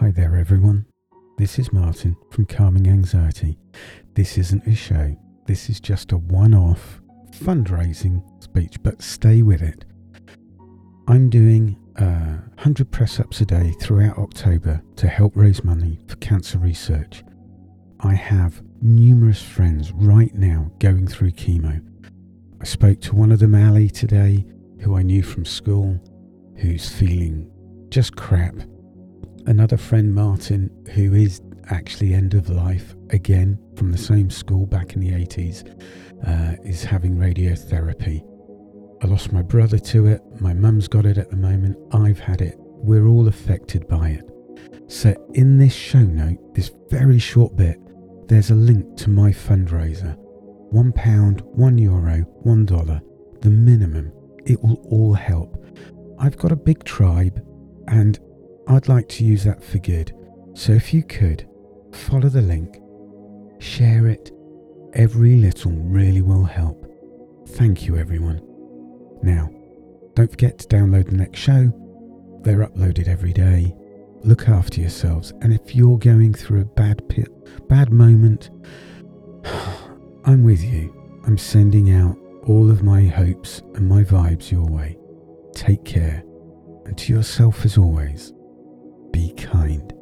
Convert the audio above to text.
Hi there everyone, this is Martin from Calming Anxiety. This isn't a show, this is just a one-off fundraising speech, but stay with it. I'm doing 100 press-ups a day throughout October to help raise money for cancer research. I have numerous friends right now going through chemo. I spoke to one of them, Ali, today, who I knew from school, who's feeling just crap. Another friend, Martin, who is actually end of life, again, from the same school back in the 80s, is having radiotherapy. I lost my brother to it, my mum's got it at the moment, I've had it, we're all affected by it. So in this show note, this very short bit, there's a link to my fundraiser. £1, €1, $1, the minimum. It will all help. I've got a big tribe and I'd like to use that for good. So if you could, follow the link, share it. Every little really will help. Thank you, everyone. Now, don't forget to download the next show. They're uploaded every day. Look after yourselves. And if you're going through a bad moment, I'm with you. I'm sending out all of my hopes and my vibes your way. Take care. And to yourself as always, be kind.